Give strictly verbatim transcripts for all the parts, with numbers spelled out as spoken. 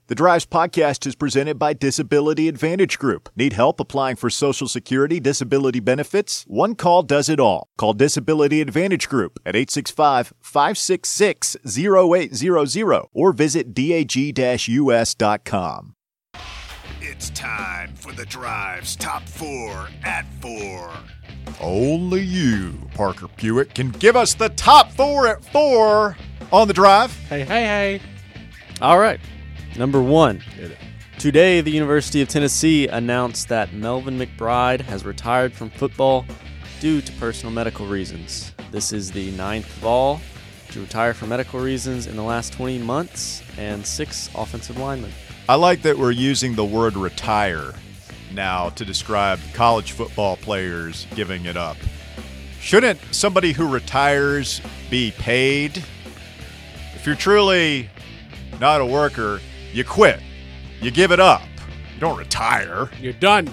The Drives podcast is presented by Disability Advantage Group. Need help applying for Social Security disability benefits? One call does it all. Call Disability Advantage Group at eight six five, five six six, zero eight zero zero or visit dag U S dot com. It's time for The Drive's Top Four at Four. Only you, Parker Pewitt, can give us the top four at four on The Drive. Hey, hey, hey. All right. Number one. Today, the University of Tennessee announced that Melvin McBride has retired from football due to personal medical reasons. This is the ninth Vol to retire for medical reasons in the last twenty months and six offensive linemen. I like that we're using the word retire now to describe college football players giving it up. Shouldn't somebody who retires be paid? If you're truly not a worker, you quit. You give it up. You don't retire. You're done.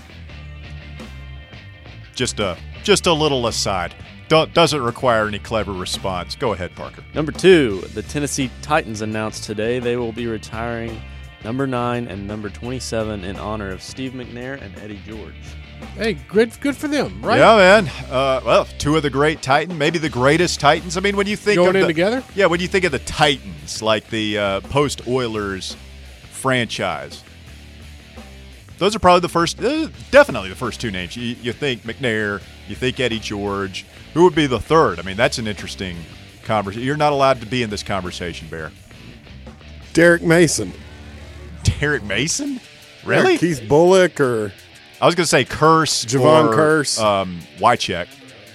Just a just a little aside. Don't, doesn't require any clever response. Go ahead, Parker. Number two, the Tennessee Titans announced today they will be retiring number nine and number twenty-seven in honor of Steve McNair and Eddie George. Hey, good good for them, right? Yeah, man. Uh, well, two of the great Titans, maybe the greatest Titans. I mean, when you think Going of in the, together? Yeah, when you think of the Titans, like the uh, post-Oilers franchise, those are probably the first, uh, definitely the first two names. You, you think McNair, you think Eddie George. Who would be the third? I mean, that's an interesting conversation. You're not allowed to be in this conversation, Bear. Derek Mason. Derek Mason? Really? Or Keith Bullock or I was going to say Curse. Javon or, Curse. Um, Wycheck.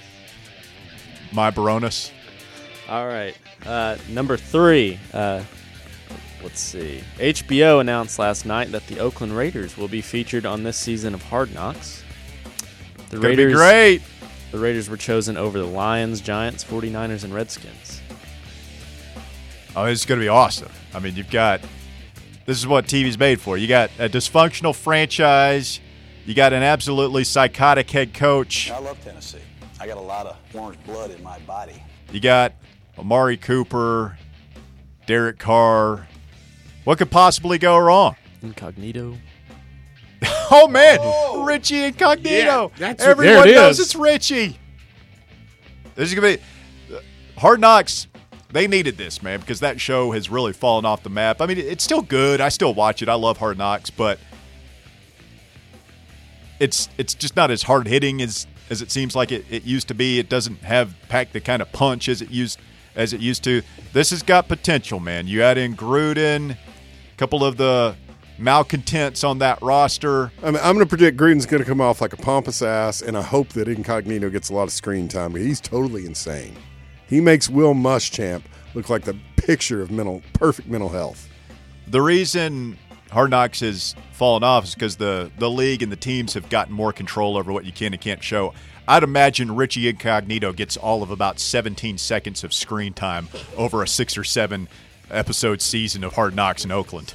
My Baronis. All right. Uh, number three. Uh, let's see. H B O announced last night that the Oakland Raiders will be featured on this season of Hard Knocks. The Gonna Raiders, be great. The Raiders were chosen over the Lions, Giants, forty-niners, and Redskins. Oh, it's going to be awesome. I mean, you've got – this is what T V's made for. You got a dysfunctional franchise. You got an absolutely psychotic head coach. I love Tennessee. I got a lot of orange blood in my body. You got Amari Cooper, Derek Carr. What could possibly go wrong? Incognito. Oh, man. Oh. Richie Incognito. Yeah, that's Everyone it knows is. it's Richie. This is going to be – Hard Knocks, they needed this, man, because that show has really fallen off the map. I mean, it's still good. I still watch it. I love Hard Knocks, but – It's it's just not as hard hitting as, as it seems like it, it used to be. It doesn't have pack the kind of punch as it used as it used to. This has got potential, man. You add in Gruden, a couple of the malcontents on that roster. I mean, I'm going to predict Gruden's going to come off like a pompous ass, and I hope that Incognito gets a lot of screen time. He's totally insane. He makes Will Muschamp look like the picture of mental perfect mental health. The reason Hard Knocks has fallen off is because the, the league and the teams have gotten more control over what you can and can't show. I'd imagine Richie Incognito gets all of about seventeen seconds of screen time over a six or seven episode season of Hard Knocks in Oakland.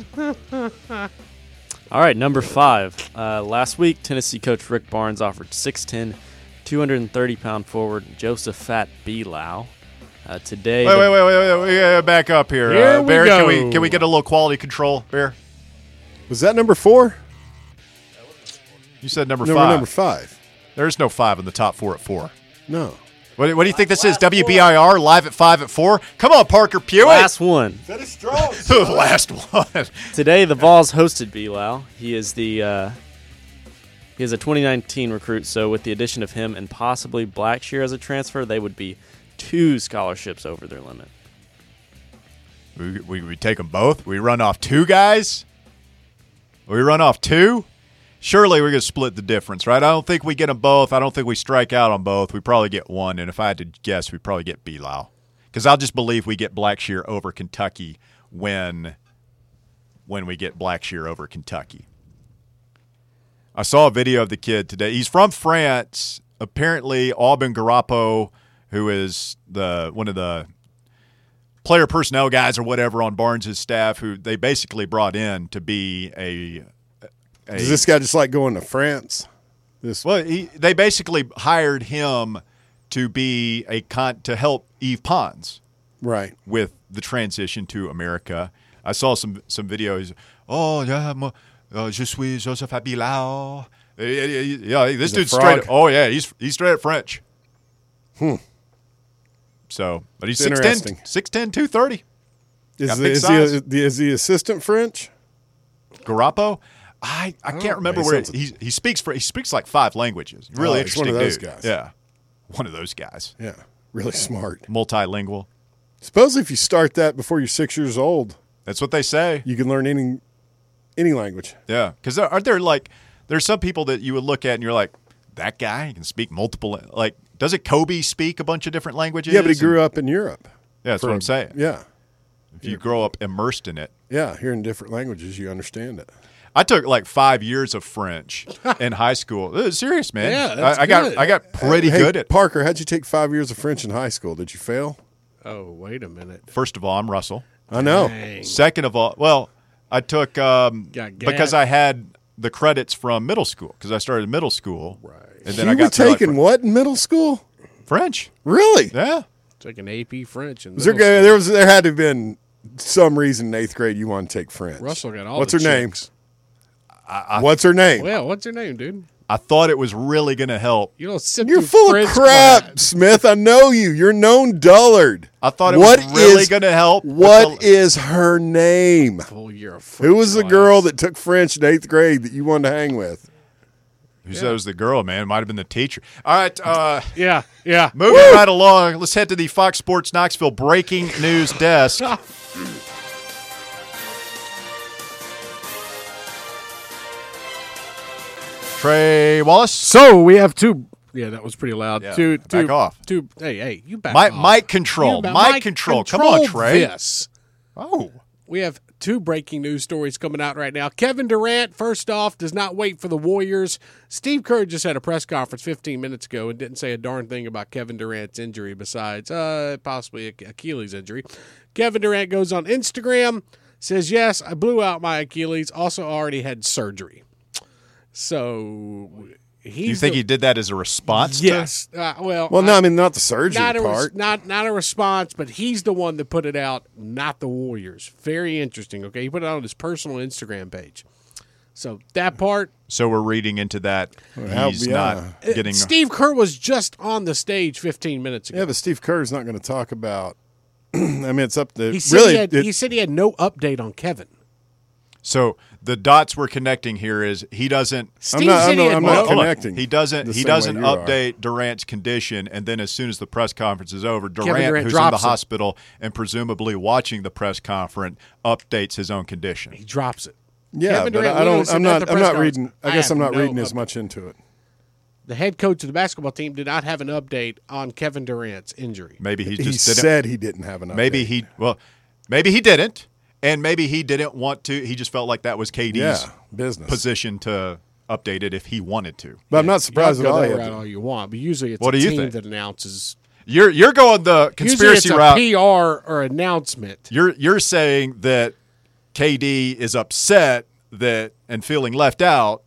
All right, number five. Uh, last week, Tennessee coach Rick Barnes offered six ten, two hundred thirty pound forward Joseph Fat Belau. Uh, today, Wait, wait, wait, wait, wait, wait, wait, back up here. Here uh, we Bear, go. Can we, can we get a little quality control, Bear? Was that number four? You said number No, five. number five. There's no five in the top four at four. No. What, what do you think this is? W B I R live at five at four? Come on, Parker Pewitt. last one. Finish strong. The last one. Today, the Vols hosted Belau. He is the uh, he is a twenty nineteen recruit. So, with the addition of him and possibly Blackshear as a transfer, they would be two scholarships over their limit. We, we, we take them both? We run off two guys? We run off two? Surely we're going to split the difference, right? I don't think we get them both. I don't think we strike out on both. We probably get one, and if I had to guess, we probably get Belau. Because I'll just believe we get Blackshear over Kentucky when, when we get Blackshear over Kentucky. I saw a video of the kid today. He's from France. Apparently, Aubin Garapo, who is the one of the player personnel guys or whatever on Barnes' staff, who they basically brought in to be a – Does this guy just like going to France? This Well, he, they basically hired him to be a con to help Yves Pons right. with the transition to America. I saw some some videos. Oh yeah, moi, uh, je suis Joseph Abilao. Yeah, this He's a dude's frog. straight. Oh yeah, he's he's straight up French. Hmm. So, but he's It's six ten, interesting. six ten, two thirty. Is, Got the, big is, size. he, a- is he assistant French? Garapo, I, I can't remember he where sounds- he he speaks for. He speaks like five languages. Really Oh, he's interesting one of those dude. guys. Yeah, one of those guys. Yeah, really smart. Multilingual. Suppose if you start that before you're six years old, That's what they say. you can learn any any language. Yeah, because aren't there like there's some people that you would look at and you're like, that guy can speak multiple. Like, doesn't Kobe speak a bunch of different languages? Yeah, but he And- grew up in Europe. Yeah, that's For what a- I'm saying. Yeah, If you grow up immersed in it. yeah. Hearing different languages, you understand it. I took like five years of French in high school. It was serious, man. Yeah, that's I, I got good. I got pretty Hey, good at. Parker, how'd you take five years of French in high school? Did you fail? Oh, wait a minute. First of all, I'm Russell. I know. Dang. Second of all, well, I took um, Got because gat. I had the credits from middle school because I started middle school. Right. And then you I got were to, like, taking what in middle school? French. Really? Yeah. It's like an A P French. In Was there, middle school. there was there had to have been some reason in eighth grade you wanted to take French. Russell got all What's the her name? chicks. What's her name? Well, what's her name, dude? I thought it was really going to help. You don't sit You're through full French of crap, class. Smith. I know you. You're known dullard. I thought it What was really is- going to help. with What the- is her name? Full year of French Who was the class. girl that took French in eighth grade that you wanted to hang with? Who said it was the girl, man? It might have been the teacher. All right. Uh, Yeah, yeah. moving right along. Let's head to the Fox Sports Knoxville breaking news desk. Trey Wallace. So we have two. Yeah, that was pretty loud. Yeah, two, back two, off. Two. Hey, hey, you back Mic- off. mic control, You ba- mic control. Come on, Trey. This. Oh. We have two breaking news stories coming out right now. Kevin Durant, first off, does not wait for the Warriors. Steve Kerr just had a press conference fifteen minutes ago and didn't say a darn thing about Kevin Durant's injury besides uh, possibly a Achilles injury. Kevin Durant goes on Instagram, says, yes, I blew out my Achilles, also already had surgery. So he's You think the- he did that as a response to Yes. Uh, well, Well, no, I- I mean not the surgery not a res- part. not not a response, but he's the one that put it out, not the Warriors. Very interesting. Okay, he put it out on his personal Instagram page. So that part, So we're reading into that. how- He's yeah. not uh, getting. Steve Kerr was just on the stage fifteen minutes ago. Yeah, but Steve Kerr's not going to talk about. I mean, it's up to he said really. he, had, it- he said he had no update on Kevin. So the dots we're connecting here is he doesn't. Steve not- said I'm he not- had I'm no not Hold on. connecting He doesn't. the He same doesn't way you are. update Durant's condition, and then as soon as the press conference is over, Durant, Durant who's in the drops it. hospital and presumably watching the press conference, updates his own condition. He drops it. yeah, Kevin but Durant I literally don't. said I'm that at not. the I'm press not conference. reading. I I guess I'm have not no reading as update. much into it. The head coach of the basketball team did not have an update on Kevin Durant's injury. Maybe he He just didn't. said he didn't have an update. Maybe he. Well, maybe he didn't, and maybe he didn't want to. He just felt like that was K D's Yeah, business. position to update it if he wanted to. But I'm not surprised at Y'all all. go he that had route to- all you want, but usually it's What a do you team think? that announces. You're you're going the Usually it's conspiracy a route. P R or announcement. You're you're saying that K D is upset that and feeling left out.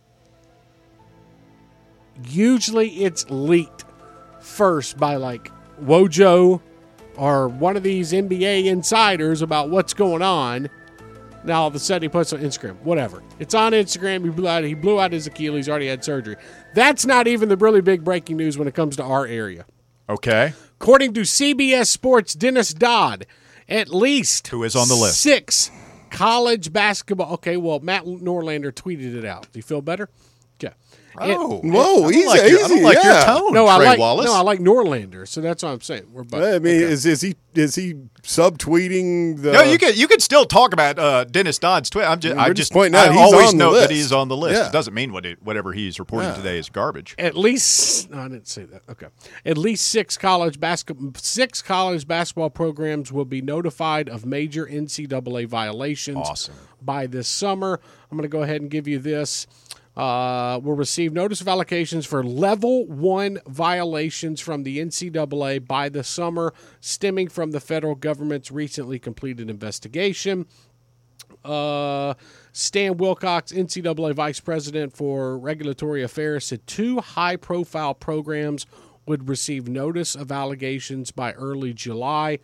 Usually it's leaked first by like Wojo or one of these N B A insiders about what's going on. Now all of a sudden he puts it on Instagram. Whatever. It's on Instagram. He blew out, he blew out his Achilles, already had surgery. That's not even the really big breaking news when it comes to our area. Okay. According to C B S Sports' Dennis Dodd, at least Who is on the list? six college basketball. Okay, well, Matt Norlander tweeted it out. Do you feel better? Okay. It- Oh, Whoa, I don't easy, like your, I don't easy, like your yeah. tone, no, I Trey like Wallace. no, I like Norlander. So that's what I'm saying. We're both. I mean, is is he is he subtweeting the? No, you can you can still talk about uh, Dennis Dodd's tweet. I'm just We're I just just pointing out I he's always on the note that list. he's on the list. Yeah. It doesn't mean what it, whatever he's reporting Yeah. today is garbage. At least no, I didn't say that. Okay. At least six college basketball six college basketball programs will be notified of major N C double A violations Awesome. by this summer. I'm going to go ahead and give you this. Uh, will receive notice of allocations for level one violations from the N C double A by the summer, stemming from the federal government's recently completed investigation. Uh, Stan Wilcox, N C double A Vice President for Regulatory Affairs, said two high-profile programs would receive notice of allegations by early July.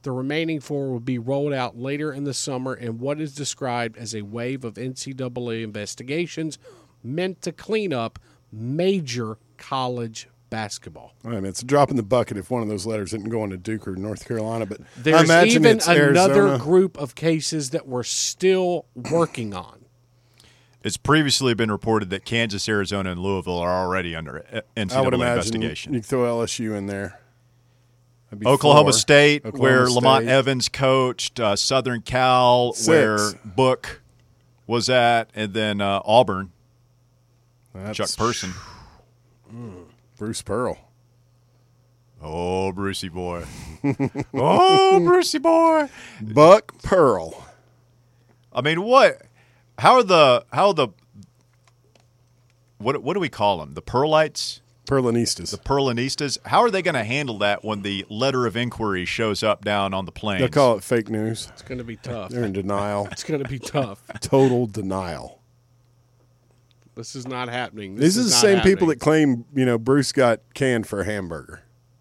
The remaining four will be rolled out later in the summer in what is described as a wave of N C double A investigations meant to clean up major college basketball. I mean, it's a drop in the bucket if one of those letters isn't going to Duke or North Carolina, but There's I imagine even it's another Arizona. group of cases that we're still working on. It's previously been reported that Kansas, Arizona, and Louisville are already under N C I would double A imagine investigation. you could throw L S U in there. That'd be Oklahoma four. State, Oklahoma where State. Lamont Evans coached, uh, Southern Cal, Six. where Book was at, and then uh, Auburn, That's Chuck Person. Bruce Pearl. Oh, Brucey boy. oh, Brucey boy. Buck Pearl. I mean, what? How are the how are the what what do we call them? The Pearlites, Perlanistas. the Perlanistas. How are they going to handle that when the letter of inquiry shows up down on the plains? They'll call it fake news. It's going to be tough. They're in denial. It's going to be tough. Total denial. This is not happening. This, This, is the not same happening. people that claim, you know, Bruce got canned for a hamburger.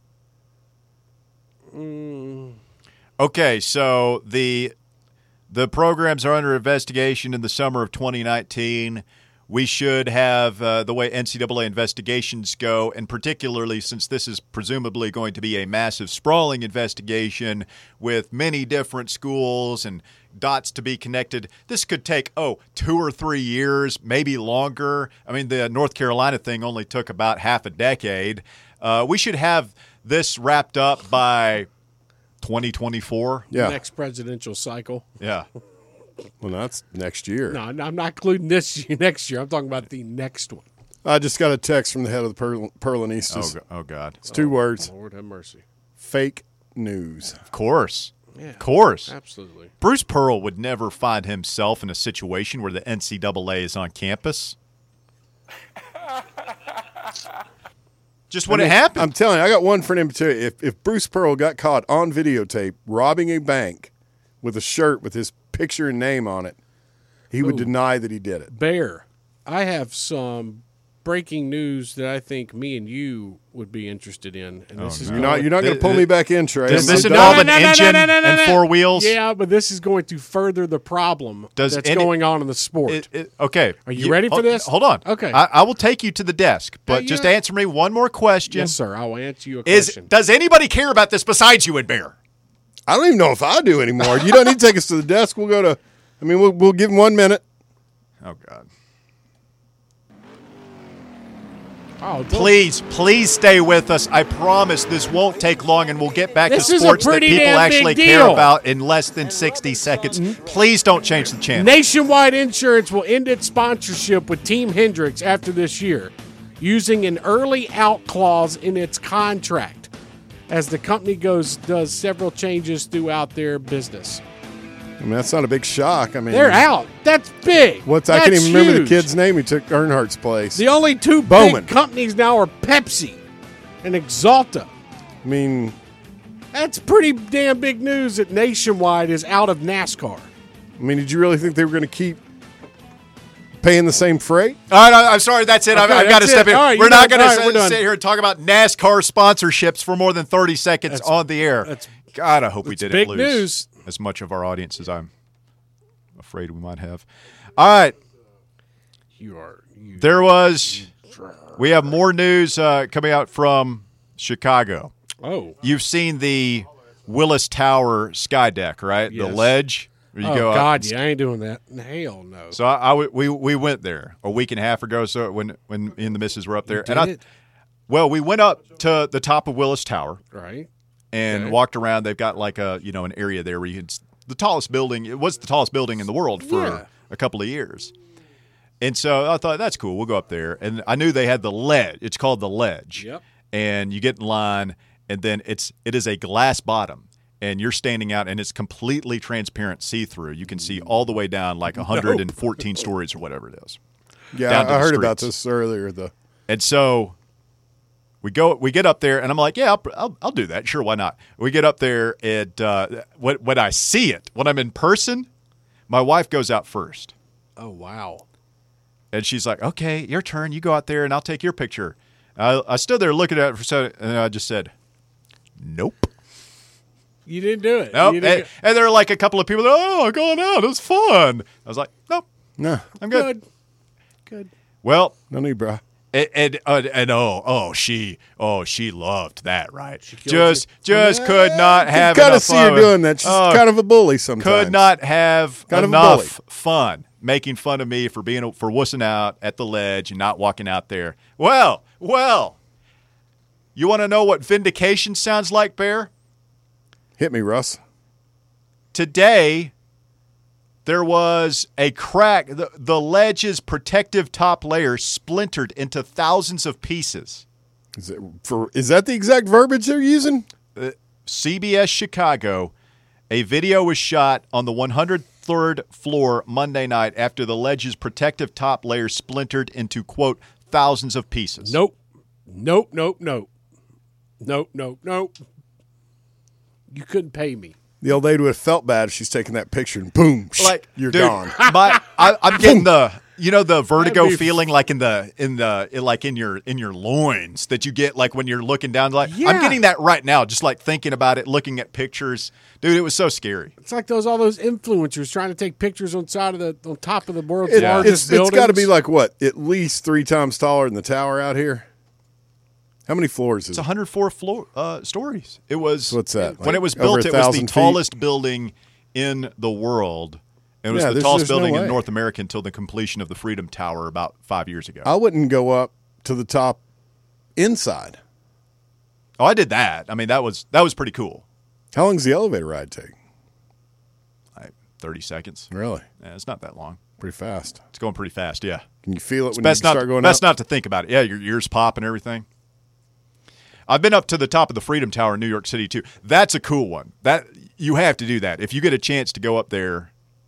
Okay, so the the programs are under investigation in the summer of twenty nineteen. We should have uh, the way N C double A investigations go, and particularly since this is presumably going to be a massive, sprawling investigation with many different schools and dots to be connected, this could take, oh, two or three years, maybe longer. I mean, the North Carolina thing only took about half a decade. Uh, we should have this wrapped up by twenty twenty-four. Yeah. Next presidential cycle. Yeah. Well, that's next year. No, I'm not including this year, next year. I'm talking about the next one. I just got a text from the head of the Perl- Perlanistas. Oh, go- oh, God. It's two words. Lord have mercy. Fake news. Of course. Yeah, Of course. absolutely. Bruce Pearl would never find himself in a situation where the N C double A is on campus. Just wouldn't I mean, happen. I'm telling you, I got one for him too. If if Bruce Pearl got caught on videotape robbing a bank with a shirt with his picture and name on it, he would Ooh. deny that he did it. Bear, I have some breaking news that I think me and you would be interested in. And this is You're not you're not going to Th- pull th- me back in, Trey. Does I'm this not involve done. an engine and four wheels? Yeah, but this is going to further the problem Does that's any- going on in the sport. It- it- okay. Are you ready for hold, this? Hold on. Okay. I, I will take you to the desk, but Hey, just you're- answer me one more question. yes, sir. I will answer you a Is question. does anybody care about this besides you and Bear? I don't even know if I do anymore. You don't need to take us to the desk. We'll go to. I mean, we'll we'll give him one minute. Oh God. oh, don't- Please, please stay with us. I promise this won't take long, and we'll get back This to is a sports that pretty people damn big actually care deal. about in less than sixty seconds. Please don't change the channel. Nationwide Insurance will end its sponsorship with Team Hendricks after this year, using an early out clause in its contract, as the company goes does several changes throughout their business. I mean, that's not a big shock. I mean, They're out. That's big. What's I That's can't even remember huge. the kid's name. He took Earnhardt's place. The only two Bowman. big companies now are Pepsi and Exalta. I mean, That's pretty damn big news that Nationwide is out of NASCAR. I mean, did you really think they were going to keep paying the same freight? All right, I- I'm sorry. That's it. I've, Okay, I've got to that's step it. in. All right, we're you're not done. going All right, we're to done. sit here and talk about NASCAR sponsorships for more than thirty seconds That's- on the air. that's- God, I hope we that's didn't big lose news. as much of our audience as I'm afraid we might have. All right, You are. You, there was. We have more news uh, coming out from Chicago. oh. You've seen the Willis Tower sky deck, right? The Yes. ledge. Where you Oh, go up God, and yeah, I ain't doing that. Hell no. So I, I w- we we went there a week and a half ago. So when when me and the missus were up there, did and I, it? well, we went up to the top of Willis Tower Right? and Okay. walked around. They've got like a you know an area there where you can the tallest building. It was the tallest building in the world for Yeah. a couple of years. And so I thought that's cool. We'll go up there, and I knew they had the ledge. It's called the ledge. Yep. And you get in line, and then it's it is a glass bottom. And you're standing out, and it's completely transparent, see-through. You can see all the way down, like one hundred fourteen stories or whatever it is. Yeah, Down to I the heard about streets. this earlier. The And so we go, we get up there, and I'm like, yeah, I'll, I'll, I'll do that. Sure, why not? We get up there, and uh, when, when I see it, when I'm in person, my wife goes out first. Oh, wow. And she's like, okay, your turn. You go out there, and I'll take your picture. I, I stood there looking at it for a second, and I just said, nope. You didn't do it. Nope. You didn't And, and there are like a couple of people that, oh, going out. It was fun. I was like, nope, No, I'm go- good. Good. Good. Well, no need, bro. and, and, uh, and oh, oh, she, oh, she loved that, right? killed Just, you? just could not have You kind enough of see fun. her doing that. She's Oh, kind of a bully sometimes. could not have Kind of a enough bully. fun making fun of me for being for wussing out at the ledge and not walking out there. Well, well, you want to know what vindication sounds like, Bear? Hit me, Russ. Today, there was a crack. The, the ledge's protective top layer splintered into thousands of pieces. Is it for? Is that the exact verbiage they're using? C B S Chicago, a video was shot on the one hundred third floor Monday night after the ledge's protective top layer splintered into, quote, thousands of pieces. Nope. Nope, nope, nope. Nope, nope, nope. You couldn't pay me. The old lady would have felt bad if she's taking that picture and boom, Like, you're dude, gone. My, I, I'm getting the, you know, the vertigo That'd be- feeling like in the, in the, in like in your, in your loins that you get like when you're looking down. Like, Yeah. I'm getting that right now, just like thinking about it, looking at pictures. Dude, it was so scary. It's like those all those influencers trying to take pictures on side of the on top of the world's It- largest it's it's buildings. got to be like what? At least three times taller than the tower out here. How many floors is It's it? one hundred four floor uh, stories. It was What's that, when like it was over built. a It was the thousand feet? tallest building in the world. It was Yeah, the there's- tallest there's no building in way. North America until the completion of the Freedom Tower about five years ago. I wouldn't go up to the top inside. Oh, I did that. I mean, that was that was pretty cool. How long does the elevator ride take? Like thirty seconds. Really? Yeah, it's not that long. Pretty fast. It's going pretty fast. Yeah. Can you feel it It's when best you not start going best up? not to think about it. Yeah, your ears pop and everything. I've been up to the top of the Freedom Tower in New York City too. That's a cool one. That you have to do that if you get a chance to go up there.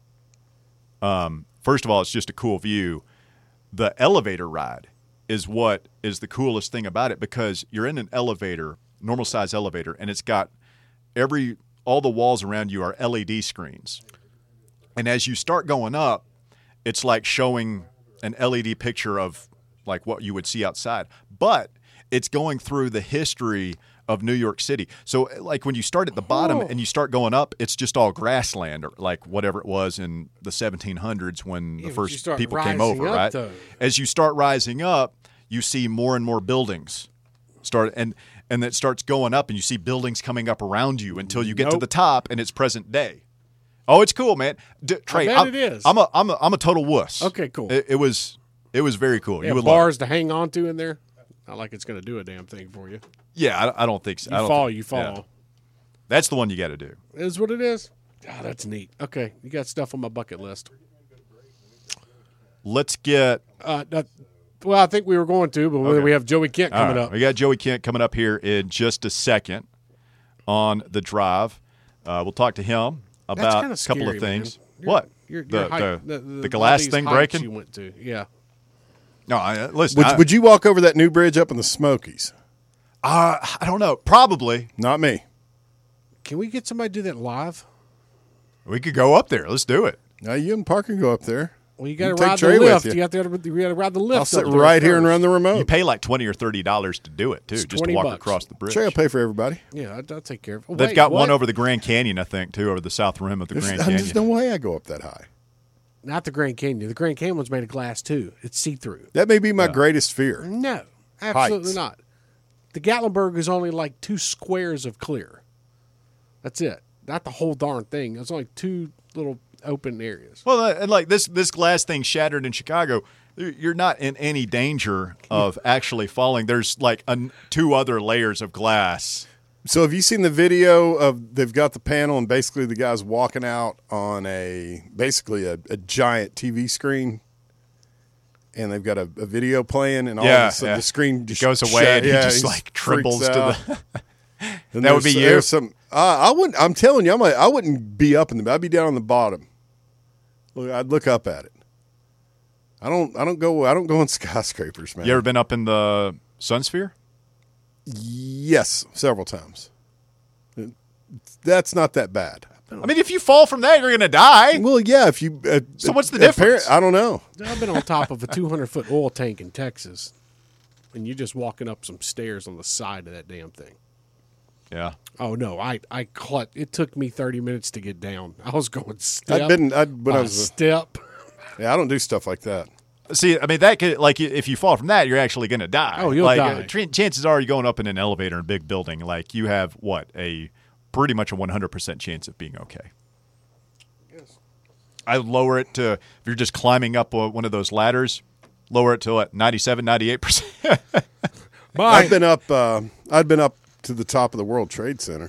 Um, first of all, it's just a cool view. The elevator ride is what is the coolest thing about it because you're in an elevator, normal size elevator, and it's got every all the walls around you are L E D screens. And as you start going up, it's like showing an L E D picture of like what you would see outside. But it's going through the history of New York City. So like when you start at the bottom Oh. and you start going up, it's just all grassland or like whatever it was in the seventeen hundreds when Yeah, the but you first start people came rising over, up, right? though. As you start rising up, you see more and more buildings start and and it starts going up and you see buildings coming up around you until you get to Nope. the top and it's present day. Oh, it's cool, man. D- Trey, bet I'm, it is. I'm a I'm a I'm a total wuss. Okay, cool. It, it was it was very cool. Yeah, you would love bars it. to hang on to in there. Not like it's going to do a damn thing for you. Yeah, I, I don't think so. You I don't fall, think- you fall. yeah. That's the one you got to do. It is what it is. Ah, that's neat. Okay, you got stuff on my bucket list. Let's get Uh, that, well, I think we were going to, but Okay. we have Joey Kent all coming right, up. We got Joey Kent coming up here in just a second on the drive. Uh, we'll talk to him That's about kinda a couple scary, of things. man. Your- What? Your, the, your height, the, the, the the, glass all these thing heights breaking? You went to, yeah. No, I, listen. Would, I, would you walk over that new bridge up in the Smokies? uh, I don't know. Probably. Not me. Can we get somebody to do that live? We could go up there. Let's do it. Now you and Parker can go up there. Well, you got You to take ride the Trey with lift. you. You got to you got to ride the lift. I'll up sit there right here and first. run the remote. You pay like twenty or thirty dollars to do it too, It's just to twenty walk bucks. across the bridge. Trey will pay for everybody. Yeah, I'll, I'll take care of it. Oh, They've wait, got one what? over the Grand Canyon, I think, too, over the south rim of the There's, Grand there's Canyon. no way I go up that high. Not the Grand Canyon. The Grand Canyon one's made of glass too. It's see through. That may be my greatest fear. No, absolutely Heights. not. The Gatlinburg is only like two squares of clear. That's it. Not the whole darn thing. It's only two little open areas. Well, uh, and like this, this glass thing shattered in Chicago. You're not in any danger of actually falling. There's like an, two other layers of glass. So have you seen the video of they've got the panel and basically the guy's walking out on a basically a, a giant T V screen and they've got a, a video playing and all Yeah, of a sudden yeah. the screen just Goes away shut- and he yeah, just he like freaks trembles to out. the. And That would be there's- you. there's Some, uh, I wouldn't. I'm telling you, I'm like, I wouldn't be up in the. I'd be down on the bottom. Look, I'd look up at it. I don't. I don't go. I don't go on skyscrapers, man. You ever been up in the Sun Sphere? Yes, several times. That's not that bad. I mean, if you fall from that, you're gonna die. Well, yeah. If you. Uh, So what's the apparent- difference? I don't know. I've been on top of a two hundred foot oil tank in Texas, and you're just walking up some stairs on the side of that damn thing. Yeah. Oh no, I I clutch. It took me thirty minutes to get down. I was going step. I'd been I'd, when I by was a, step. yeah. I don't do stuff like that. See, I mean, that could, like, if you fall from that, you're actually going to die. Oh, you'll like, die. Uh, tr- chances are you're going up in an elevator in a big building. Like, you have, what, a pretty much a one hundred percent chance of being okay. Yes. I lower it to, if you're just climbing up one of those ladders, lower it to, what, ninety-seven, ninety-eight percent? I've been up. Uh, I'd been up to the top of the World Trade Center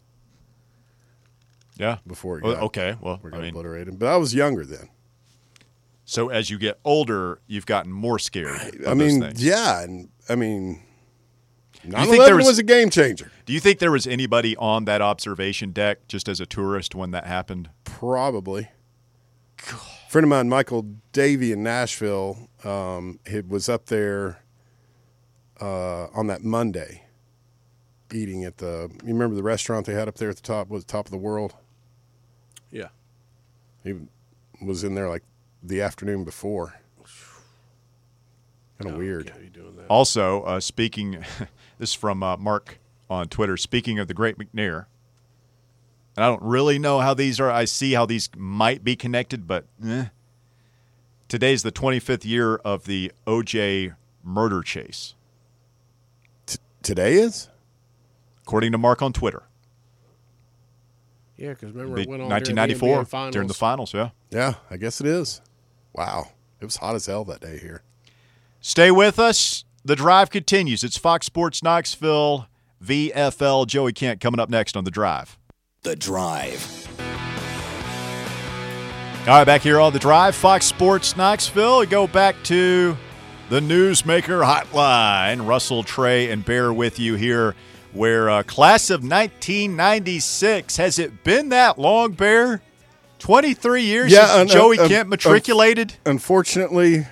Yeah. before it Well, got, okay. Well, got I mean, obliterated. But I was younger then. so as you get older, you've gotten more scared of I mean, those things. yeah, and I mean, nine think eleven there was- was a game changer. Do you think there was anybody on that observation deck just as a tourist when that happened? Probably. A friend of mine, Michael Davey in Nashville, um, he was up there uh, on that Monday eating at the, you remember the restaurant they had up there at the top, was the top of the world? Yeah. He was in there like the afternoon before. Kind of weird. Okay, you doing that. Also, uh, speaking, this is from uh, Mark on Twitter, speaking of the Great McNair, and I don't really know how these are, I see how these might be connected, but eh. Today's the twenty-fifth year of the O J murder chase, T- today is? according to Mark on Twitter. Yeah, because remember Be- it went on nineteen during the N B A ninety-four, finals. during the finals, yeah. Yeah, I guess it is. Wow. It was hot as hell that day here. Stay with us. The drive continues. It's Fox Sports Knoxville, V F L. Joey Kent coming up next on The Drive. The Drive. All right, back here on The Drive, Fox Sports Knoxville. We go back to the Newsmaker Hotline. Russell, Trey, and Bear with you here, where uh, class of nineteen ninety-six. Has it been that long, Bear? twenty-three years Yeah, since un- Joey un- Kent un- matriculated? Unfortunately,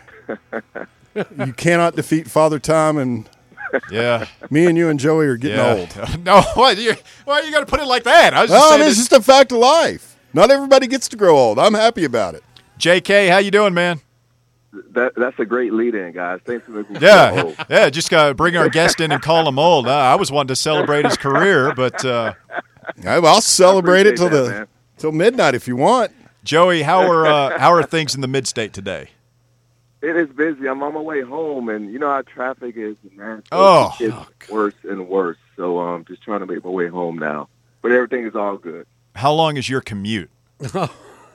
you cannot defeat Father Time, and Yeah. me and you and Joey are getting yeah. old. No, what? You, why you got to put it like that? I was just Well, saying it's this- just a fact of life. Not everybody gets to grow old. I'm happy about it. J K, how you doing, man? That that's a great lead-in, guys. Thanks for making me feel Yeah, old. yeah. Just gotta bring our guest in and call him old. Uh, I was wanting to celebrate his career, but uh, I- I'll celebrate it till appreciate the that, man. till midnight if you want. Joey, how are uh, how are things in the Mid-State today? It is busy. I'm on my way home, and you know how traffic is, man. Oh. It's worse and worse. So I'm um, just trying to make my way home now. But everything is all good. How long is your commute? Uh,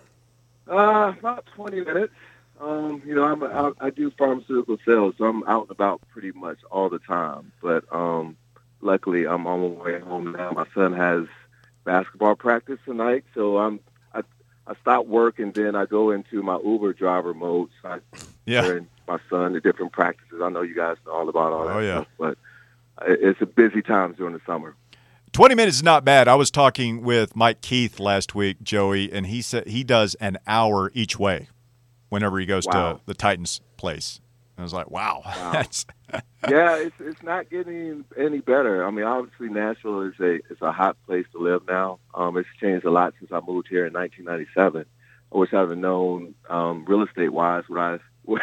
about twenty minutes. Um, you know, I'm, I, I do pharmaceutical sales, so I'm out and about pretty much all the time. But um, luckily, I'm on my way home now. My son has basketball practice tonight, so I'm I, I stop work and then I go into my Uber driver mode. So I Yeah. and my son to different practices. I know you guys know all about all that Oh, yeah. stuff, but it's a busy time during the summer. twenty minutes is not bad. I was talking with Mike Keith last week, Joey, and he said he does an hour each way whenever he goes Wow. to the Titans' place. And I was like, wow. Wow. That's Yeah, it's it's not getting any better. I mean, obviously Nashville is a is a hot place to live now. Um, it's changed a lot since I moved here in nineteen ninety-seven. I wish I would have known um, real estate wise what I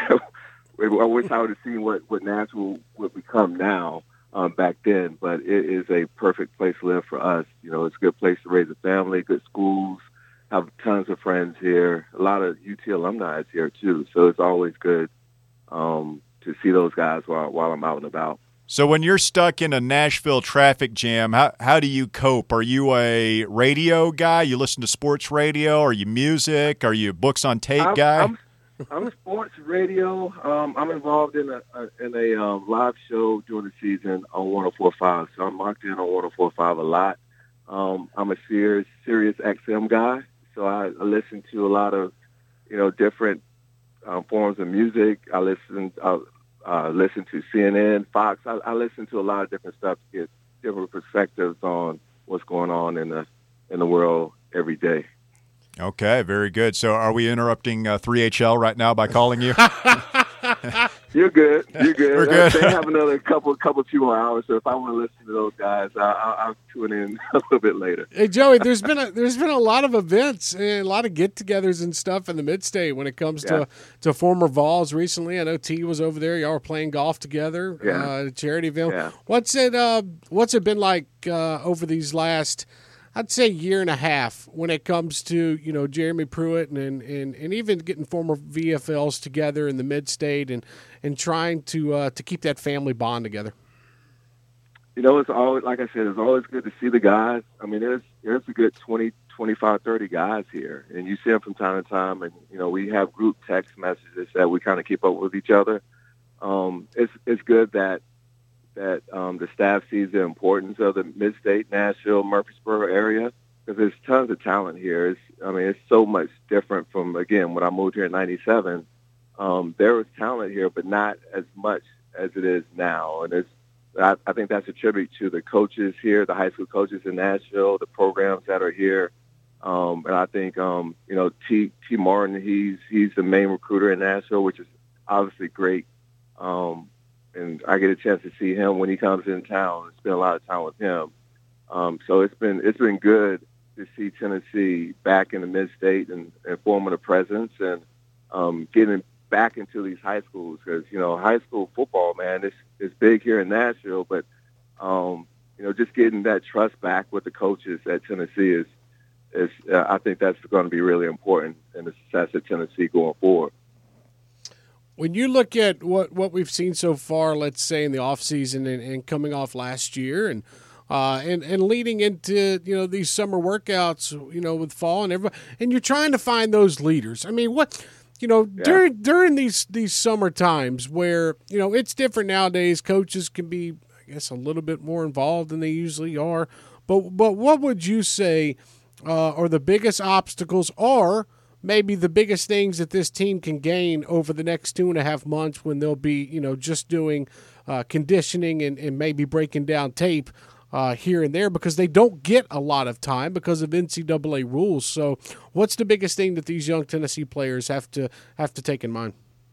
I wish I would have seen what what Nashville would become now um, back then. But it is a perfect place to live for us. You know, it's a good place to raise a family, good schools, have tons of friends here. A lot of U T alumni is here too, so it's always good. Um, to see those guys while while I'm out and about. So when you're stuck in a Nashville traffic jam, how how do you cope? Are you a radio guy? You listen to sports radio? Are you music? Are you books on tape I'm, guy? I'm, I'm a sports radio. Um, I'm involved in a, a in a um, live show during the season on one oh four point five. So I'm locked in on one oh four point five a lot. Um, I'm a Sirius Sirius X M guy, so I, I listen to a lot of you know different um, forms of music. I listen. Uh, Uh, listen to C N N, Fox. I, I listen to a lot of different stuff to get different perspectives on what's going on in the in the world every day. Okay, very good. So are we interrupting uh, three H L right now by calling you? You're good. You're good. We're good. They have another couple, couple, few more hours. So if I want to listen to those guys, I, I, I'll tune in a little bit later. Hey Joey, there's been a, there's been a lot of events and a lot of get-togethers and stuff in the Mid-State when it comes Yeah. to to former Vols. Recently, I know T was over there. Y'all were playing golf together. Yeah. Uh, at Charityville. Yeah. What's it? Uh, what's it been like uh, over these last? I'd say year and a half when it comes to, you know, Jeremy Pruitt and, and, and even getting former V F Ls together in the Mid-State and, and trying to uh, to keep that family bond together. You know, it's always, like I said, it's always good to see the guys. I mean, there's there's a good twenty, twenty-five, thirty guys here, and you see them from time to time. And you know, we have group text messages that we kind of keep up with each other. Um, it's it's good that that um, the staff sees the importance of the Mid-State, Nashville, Murfreesboro area, because there's tons of talent here. It's, I mean, it's so much different from, again, when I moved here in ninety-seven. Um, there was talent here, but not as much as it is now. And it's, I, I think that's a tribute to the coaches here, the high school coaches in Nashville, the programs that are here. Um, and I think, um, you know, T. T. Martin, he's he's the main recruiter in Nashville, which is obviously great. Um, and I get a chance to see him when he comes in town and spend a lot of time with him. Um, so it's been it's been good to see Tennessee back in the Mid-State and, and forming a presence and um, getting back into these high schools because, you know, high school football, man, it's, it's big here in Nashville, but, um, you know, just getting that trust back with the coaches at Tennessee is, is uh, I think that's going to be really important in the success of Tennessee going forward. When you look at what, what we've seen so far, let's say in the offseason and, and coming off last year and uh, and and leading into, you know, these summer workouts, you know, with fall and everybody, and you're trying to find those leaders. I mean, what, you know, Yeah. during during these these summer times where, you know, it's different nowadays. Coaches can be, I guess, a little bit more involved than they usually are. But but what would you say uh, are the biggest obstacles or maybe the biggest things that this team can gain over the next two and a half months when they'll be, you know, just doing uh, conditioning and, and maybe breaking down tape uh, here and there because they don't get a lot of time because of N C double A rules. So what's the biggest thing that these young Tennessee players have to have to take in mind?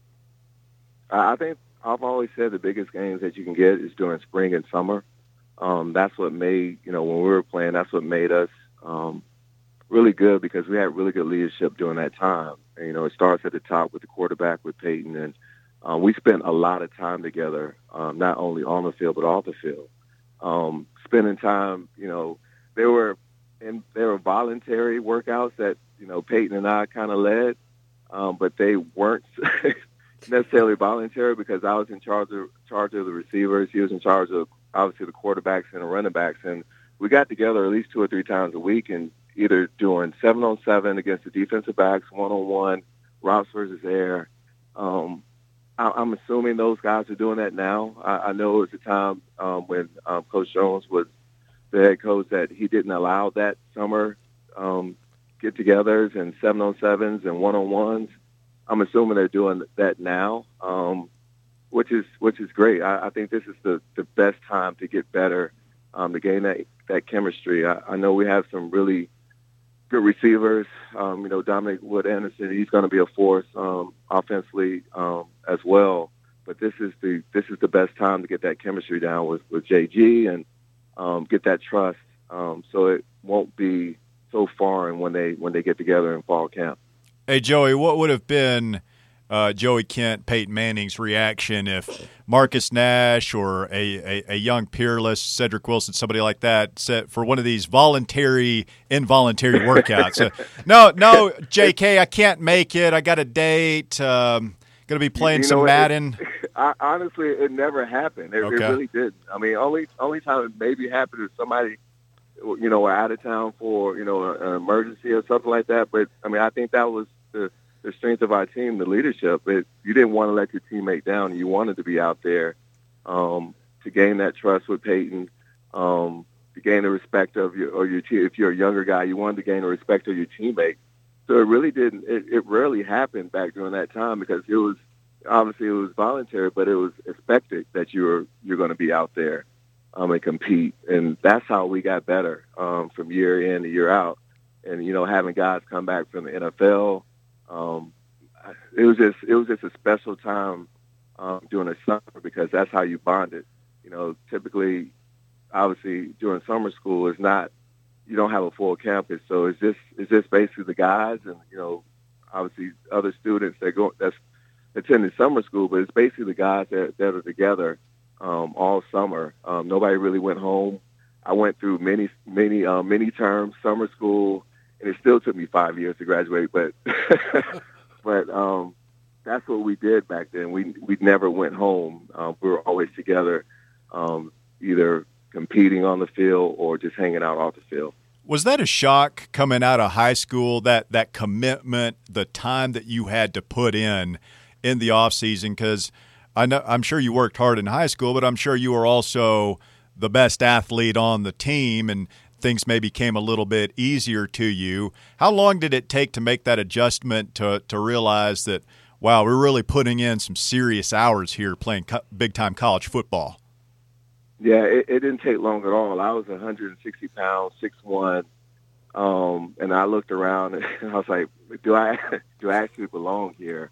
I think I've always said the biggest games that you can get is during spring and summer. Um, that's what made, you know, when we were playing, that's what made us um, really good because we had really good leadership during that time. And, you know, it starts at the top with the quarterback, with Peyton, and um, we spent a lot of time together, um, not only on the field but off the field. Um, spending time, you know, they were in, they were voluntary workouts that, you know, Peyton and I kind of led, um, but they weren't necessarily voluntary because I was in charge of charge of the receivers. He was in charge of obviously the quarterbacks and the running backs, and we got together at least two or three times a week and either doing seven on seven against the defensive backs, one on one, routes versus air. Um, I, I'm assuming those guys are doing that now. I, I know it was a time um, when um, Coach Jones was the head coach that he didn't allow that summer um, get-togethers and seven on sevens and one on ones. I'm assuming they're doing that now, um, which is which is great. I, I think this is the, the best time to get better, um, to gain that that chemistry. I, I know we have some really good receivers. Um, you know, Dominic Wood Anderson, he's going to be a force um, offensively um, as well. But this is the this is the best time to get that chemistry down with, with J G and um, get that trust, um, so it won't be so foreign when they when they get together in fall camp. Hey, Joey, what would have been uh, Joey Kent, Peyton Manning's reaction if Marcus Nash or a, a, a young Peerless, Cedric Wilson, somebody like that, set for one of these voluntary, involuntary workouts? uh, no, no, J K, I can't make it. I got a date. Um, going to be playing you know, some Madden. It, I, honestly, it never happened. It, Okay. it really didn't. I mean, only only time it maybe happened is somebody, you know, were out of town for, you know, an emergency or something like that. But, I mean, I think that was the, the strength of our team, the leadership. It, you didn't want to let your teammate down. You wanted to be out there um, to gain that trust with Peyton, um, to gain the respect of your, or your team. If you're a younger guy, you wanted to gain the respect of your teammate. So it really didn't, it, it rarely happened back during that time because it was, obviously it was voluntary, but it was expected that you were, you're going to be out there um, and compete. And that's how we got better um, from year in to year out. And, you know, having guys come back from the N F L, um, it was just, it was just a special time um, during the summer because that's how you bonded. You know, typically, obviously, during summer school, it's not, you don't have a full campus. So it's just, it's just basically the guys and, you know, obviously other students that go, that's attending summer school, but it's basically the guys that, that are together um, all summer. Um, nobody really went home. I went through many, many, uh, many terms, summer school, and it still took me five years to graduate. But, but um, that's what we did back then. We we never went home. Um, we were always together, um, either competing on the field or just hanging out off the field. Was that a shock coming out of high school, that, that commitment, the time that you had to put in in the off season? Because I know, I'm sure you worked hard in high school, but I'm sure you were also the best athlete on the team, and things maybe came a little bit easier to you. How long did it take to make that adjustment to to realize that, wow, we're really putting in some serious hours here playing co- big-time college football? Yeah, it, it didn't take long at all. I was one hundred sixty pounds, six one, um, and I looked around and I was like, do I do I actually belong here?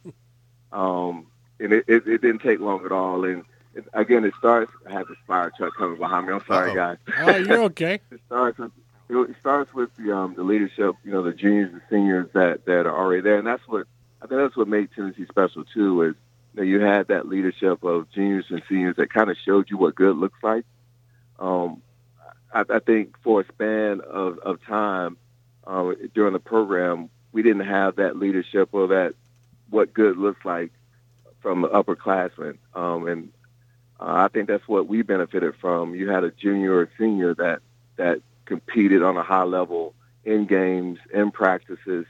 Um, and it, it, it didn't take long at all. And it, again, it starts. I have the fire truck coming behind me. I'm sorry, Uh-oh. guys. Oh, you're okay. It starts with it starts with the um, the leadership. You know, the juniors and seniors that, that are already there, and that's what I think that's what made Tennessee special too. Is that you had that leadership of juniors and seniors that kind of showed you what good looks like. Um, I, I think for a span of of time uh, during the program, we didn't have that leadership or that what good looks like from the upperclassmen, um, and uh, I think that's what we benefited from. You had a junior or senior that that competed on a high level in games, in practices,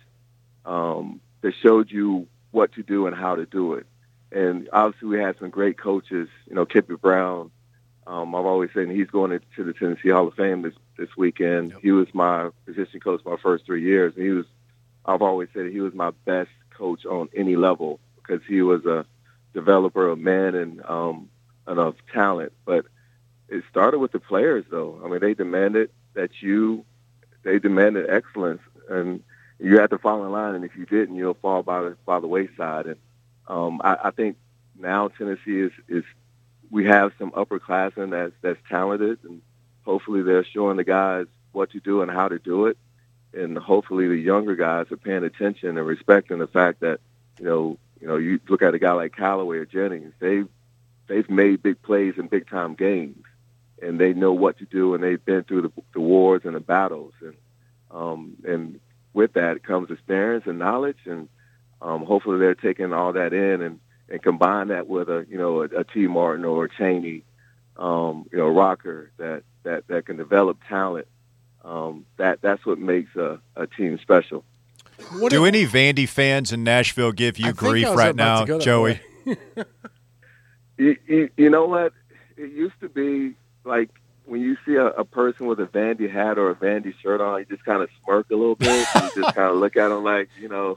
um, that showed you what to do and how to do it. And obviously we had some great coaches, you know, Kippy Brown. Um, I've always said he's going to the Tennessee Hall of Fame this, this weekend. Yep. He was my position coach my first three years. And he was, I've always said he was my best coach on any level because he was a developer of men and, um, and of talent. But it started with the players, though. I mean, they demanded that you, they demanded excellence, and you had to fall in line. And if you didn't, you'll fall by the by the wayside. And um, I, I think now Tennessee is is we have some upperclassmen that's that's talented, and hopefully they're showing the guys what to do and how to do it. And hopefully the younger guys are paying attention and respecting the fact that you know you know you look at a guy like Callaway or Jennings, they've they've made big plays in big time games. And they know what to do, and they've been through the, the wars and the battles. And um, and with that comes experience and knowledge, and um, hopefully they're taking all that in and, and combine that with a you know a, a T. Martin or a Chaney, um, you know, Rocker that, that, that can develop talent. Um, that that's what makes a, a team special. What Do if, any Vandy fans in Nashville give you I think grief I was right about now, to go that Joey? way. You, you, you know what? It used to be like when you see a, a person with a Vandy hat or a Vandy shirt on, you just kind of smirk a little bit. You just kind of look at them like, you know.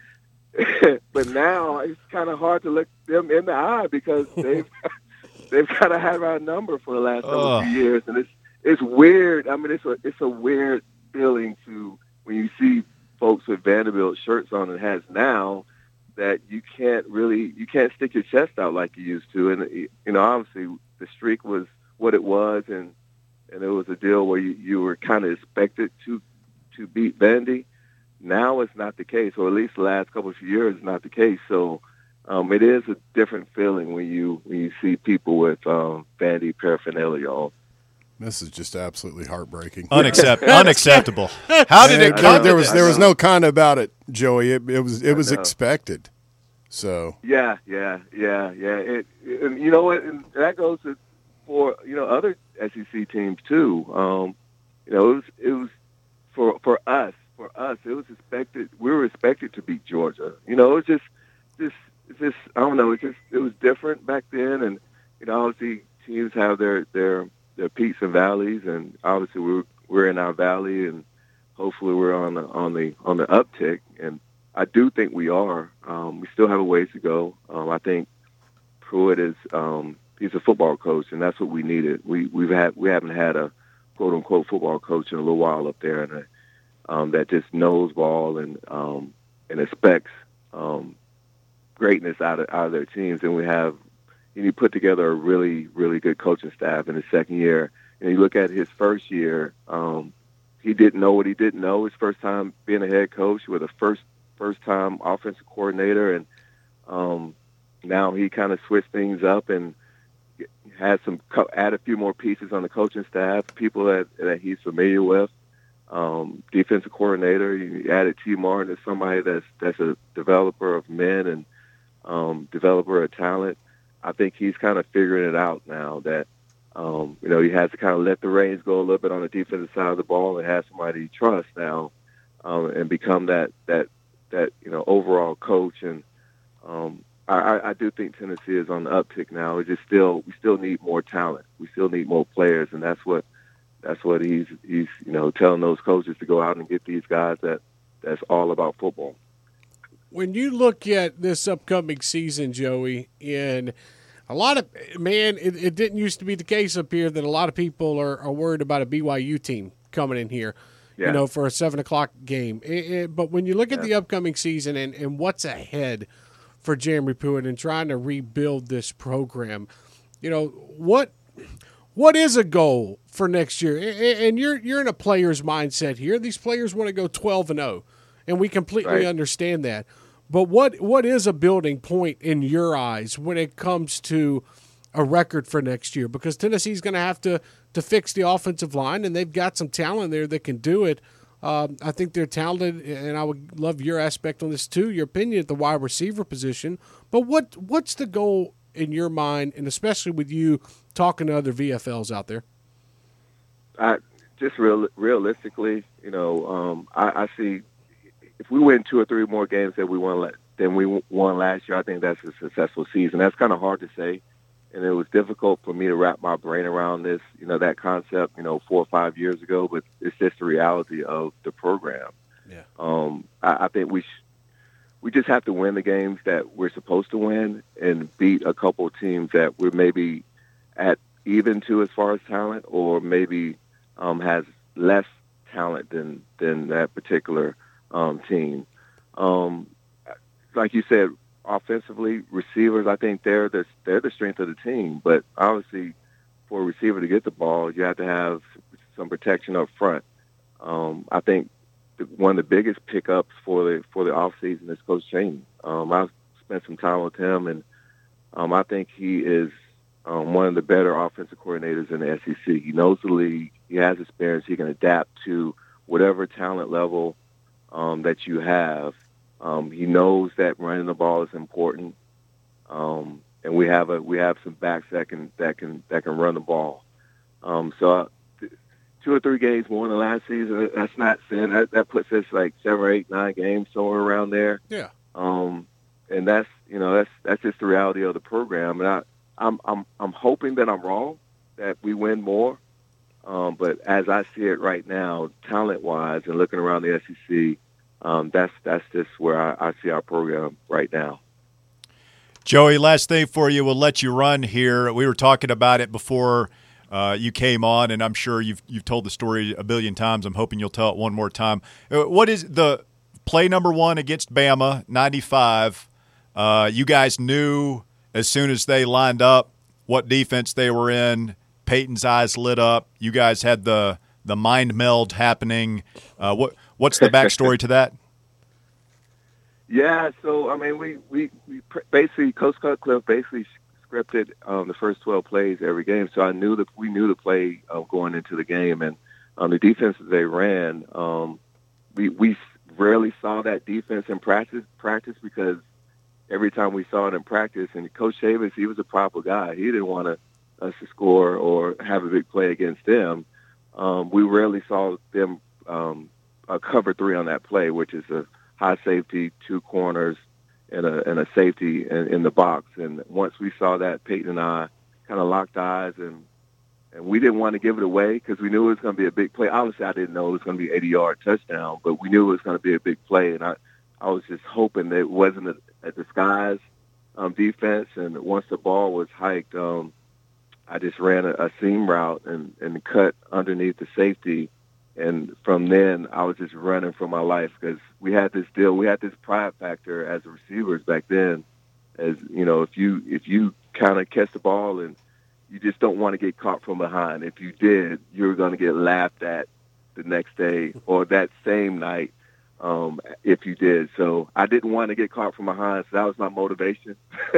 But now it's kind of hard to look them in the eye because they've they've kind of had our number for the last Oh. few years, and it's it's weird. I mean, it's a it's a weird feeling to when you see folks with Vanderbilt shirts on and hats now that you can't really you can't stick your chest out like you used to. And you know, obviously the streak was what it was, and and it was a deal where you, you were kind of expected to to beat Vandy. Now it's not the case, or at least the last couple of years, it's not the case. So um, it is a different feeling when you when you see people with um, Vandy paraphernalia on. This is just absolutely heartbreaking. Unaccept- unacceptable. How did it And come? there, there to was this? there was no kind about it, Joey. It, it was it was know. expected. So Yeah, yeah, yeah, yeah. It, and you know what? And that goes to, for you know other S E C teams too. Um, you know, it was it was for for us. For us, it was expected. We were expected to beat Georgia. You know, it was just, just, it's just. I don't know. It just, it was different back then, and you know, obviously teams have their their their peaks and valleys, and obviously we're we're in our valley, and hopefully we're on the on the on the uptick. And I do think we are. Um, we still have a ways to go. Um, I think Pruitt is um, he's a football coach, and that's what we needed. We we've had we haven't had a quote unquote football coach in a little while up there, and. A, Um, that just knows ball and um, and expects um, greatness out of out of their teams, and we have, and he put together a really, really good coaching staff in his second year. And you look at his first year, um, he didn't know what he didn't know. His first time being a head coach with a first first time offensive coordinator, and um, now he kind of switched things up and had some add a few more pieces on the coaching staff, people that that he's familiar with. Um, defensive coordinator, you added T. Martin as somebody that's that's a developer of men and um, developer of talent. I think he's kind of figuring it out now that, um, you know, he has to kind of let the reins go a little bit on the defensive side of the ball and have somebody he trusts now, um, and become that, that, that, you know, overall coach. And um, I, I do think Tennessee is on the uptick now. It's just still, we still need more talent. We still need more players. And that's what, that's what he's, he's, you know, telling those coaches to go out and get these guys that that's all about football. When you look at this upcoming season, Joey, and a lot of, man, it, it didn't used to be the case up here that a lot of people are, are worried about a B Y U team coming in here, yeah. you know, for a seven o'clock game. It, it, but when you look at yeah. the upcoming season and, and what's ahead for Jeremy Pruitt and trying to rebuild this program, you know, what what is a goal for next year? And you're you're in a player's mindset here. These players want to go twelve and oh, and we completely right. understand that. But what what is a building point in your eyes when it comes to a record for next year? Because Tennessee's going to have to to fix the offensive line, and they've got some talent there that can do it. Um, I think they're talented, and I would love your aspect on this too, your opinion at the wide receiver position. But what what's the goal in your mind, and especially with you talking to other V F Ls out there? I, just real, realistically, you know, um, I, I see – if we win two or three more games that we won than we won last year, I think that's a successful season. That's kind of hard to say, and it was difficult for me to wrap my brain around this, you know, that concept, you know, four or five years ago. But it's just the reality of the program. Yeah. Um, I, I think we sh- we just have to win the games that we're supposed to win and beat a couple of teams that we're maybe at even to as far as talent, or maybe um, has less talent than than that particular. Um, team. Um, like you said, offensively, receivers, I think they're the, they're the strength of the team. But obviously, for a receiver to get the ball, you have to have some protection up front. Um, I think the, one of the biggest pickups for the for the offseason is Coach Chaney. Um, I've spent some time with him, and um, I think he is um, one of the better offensive coordinators in the S E C. He knows the league. He has experience. He can adapt to whatever talent level Um, that you have. Um, he knows that running the ball is important, um, and we have a we have some backs that can that can that can run the ball. Um, so uh, two or three games more than last season. That's not saying that, that puts us like seven or eight, nine games somewhere around there. Yeah. Um, and that's you know that's that's just the reality of the program. And I I'm I'm I'm hoping that I'm wrong, that we win more. Um, but as I see it right now, talent-wise and looking around the S E C, um, that's that's just where I, I see our program right now. Joey, last thing for you. We'll let you run here. We were talking about it before uh, you came on, and I'm sure you've you've told the story a billion times. I'm hoping you'll tell it one more time. What is the play number one against Bama, ninety-five? Uh, you guys knew as soon as they lined up what defense they were in. Peyton's eyes lit up. You guys had the the mind meld happening. Uh, what what's the backstory to that? Yeah, so I mean, we we, we basically Coach Cutcliffe basically scripted um, the first twelve plays every game. So I knew that we knew the play uh, going into the game, and um, the defense that they ran, um, we we rarely saw that defense in practice practice because every time we saw it in practice, and Coach Chavis, he was a proper guy. He didn't want to. us to score or have a big play against them. Um, we rarely saw them um, uh, cover three on that play, which is a high safety, two corners, and a, and a safety in, in the box. And once we saw that, Peyton and I kind of locked eyes, and and we didn't want to give it away because we knew it was going to be a big play. Obviously, I didn't know it was going to be an eighty-yard touchdown, but we knew it was going to be a big play. And I, I was just hoping that it wasn't a, a disguise um, defense. And once the ball was hiked, um, I just ran a, a seam route and, and cut underneath the safety. And from then, I was just running for my life because we had this deal. We had this pride factor as receivers back then. As you know, if you if you kind of catch the ball, and you just don't want to get caught from behind. If you did, you're going to get laughed at the next day or that same night um, if you did. So I didn't want to get caught from behind, so that was my motivation.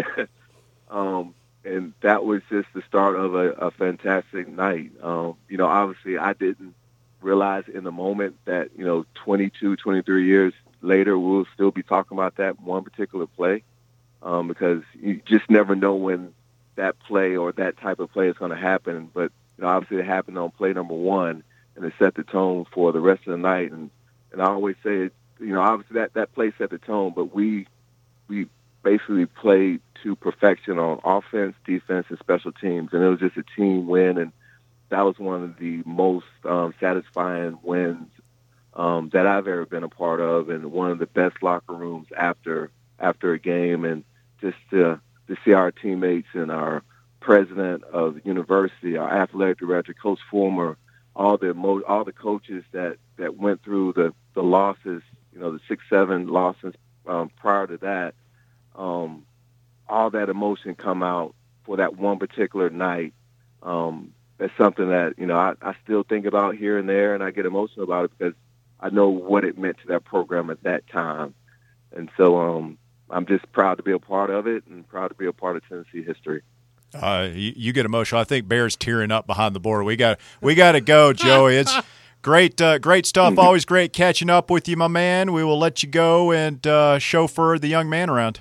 um, and that was just the start of a, a fantastic night. Um, you know, obviously I didn't realize in the moment that, you know, twenty-two, twenty-three years later, we'll still be talking about that one particular play um, because you just never know when that play or that type of play is going to happen. But, you know, obviously it happened on play number one, and it set the tone for the rest of the night. And, and I always say, you know, obviously that, that play set the tone, but we we basically played to perfection on offense, defense, and special teams. And it was just a team win, and that was one of the most um, satisfying wins um, that I've ever been a part of, and one of the best locker rooms after after a game. And just to, to see our teammates and our president of the university, our athletic director, Coach Fulmer, all the all the coaches that, that went through the, the losses, you know, the six, seven losses um, prior to that, um, all that emotion come out for that one particular night. Um, that's something that, you know, I, I still think about here and there, and I get emotional about it because I know what it meant to that program at that time. And so um, I'm just proud to be a part of it and proud to be a part of Tennessee history. Uh, you, you get emotional. I think Bear's tearing up behind the board. We got we got to go, Joey. It's great, uh, great stuff. Always great catching up with you, my man. We will let you go and uh, chauffeur the young man around.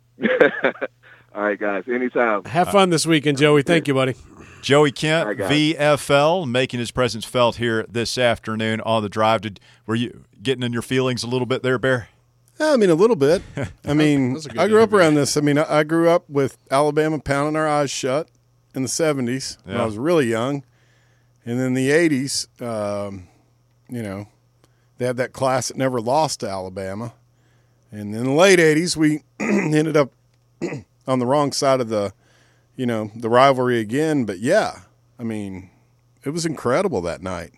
All right, guys. Anytime. Have fun this weekend, Joey. Thank you, buddy. Joey Kent, right, V F L, making his presence felt here this afternoon on the drive. Did were you getting in your feelings a little bit there, Bear? I mean, a little bit. I mean, I grew up around this. I mean, I, I grew up with Alabama pounding our eyes shut in the seventies when Yeah. I was really young. And then the eighties, um, you know, they had that class that never lost to Alabama. And in the late eighties, we ended up on the wrong side of the, you know, the rivalry again. But, yeah, I mean, it was incredible that night.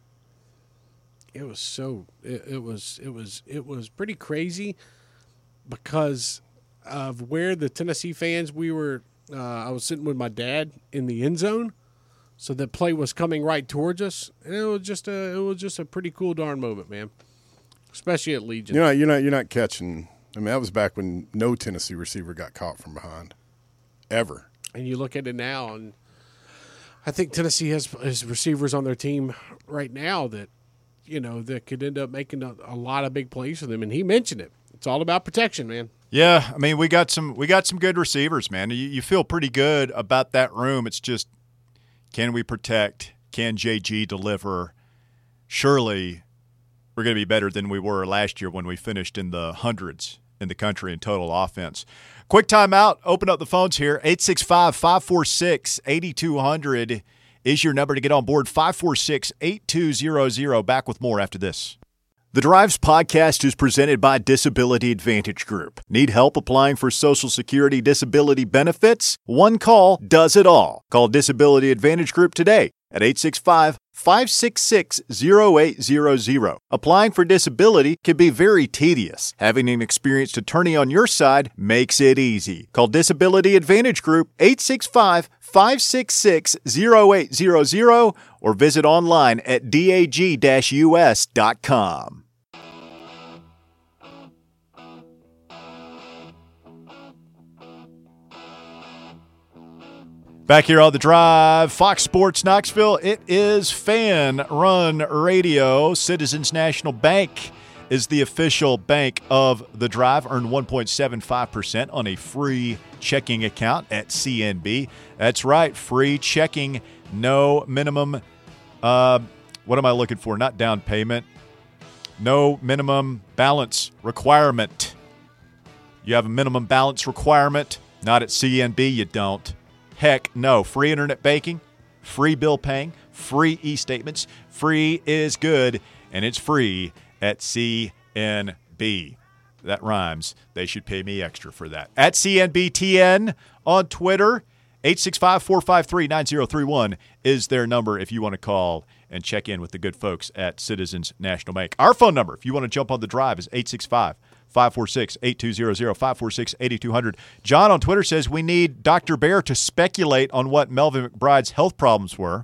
It was so it, it was it was it was pretty crazy because of where the Tennessee fans we were. Uh, I was sitting with my dad in the end zone, so the play was coming right towards us, and it was just a it was just a pretty cool darn moment, man. Especially at Legion. You're not, you're not, you're not catching. I mean, that was back when no Tennessee receiver got caught from behind, ever. And you look at it now, and I think Tennessee has, has receivers on their team right now that, you know, that could end up making a, a lot of big plays for them. And he mentioned it. It's all about protection, man. Yeah, I mean, we got some we got some good receivers, man. You, you feel pretty good about that room. It's just, can we protect? Can J G deliver? Surely we're going to be better than we were last year when we finished in the hundreds in the country in total offense. Quick timeout. Open up the phones here. eight six five, five four six, eight two zero zero is your number to get on board. five four six, eight two zero zero. Back with more after this. The Drives podcast is presented by Disability Advantage Group. Need help applying for Social Security disability benefits? One call does it all. Call Disability Advantage Group today at eight six five, five six six, zero eight zero zero. Applying for disability can be very tedious. Having an experienced attorney on your side makes it easy. Call Disability Advantage Group eight six five, five six six, zero eight zero zero or visit online at dag dash u s dot com. Back here on the drive, Fox Sports Knoxville. It is Fan Run Radio. Citizens National Bank is the official bank of the drive. Earn one point seven five percent on a free checking account at C N B. That's right, free checking, no minimum. Uh, what am I looking for? Not down payment. No minimum balance requirement. You have a minimum balance requirement. Not at C N B, you don't. Heck no. Free internet banking, free bill paying, free e-statements. Free is good, and it's free at C N B. That rhymes. They should pay me extra for that. At C N B T N on Twitter, eight six five, four five three, nine zero three one is their number if you want to call and check in with the good folks at Citizens National Bank. Our phone number, if you want to jump on the drive, is eight six five, five four six, eight two zero zero, five four six, eight two zero zero. John on Twitter says we need Doctor Bear to speculate on what Melvin McBride's health problems were.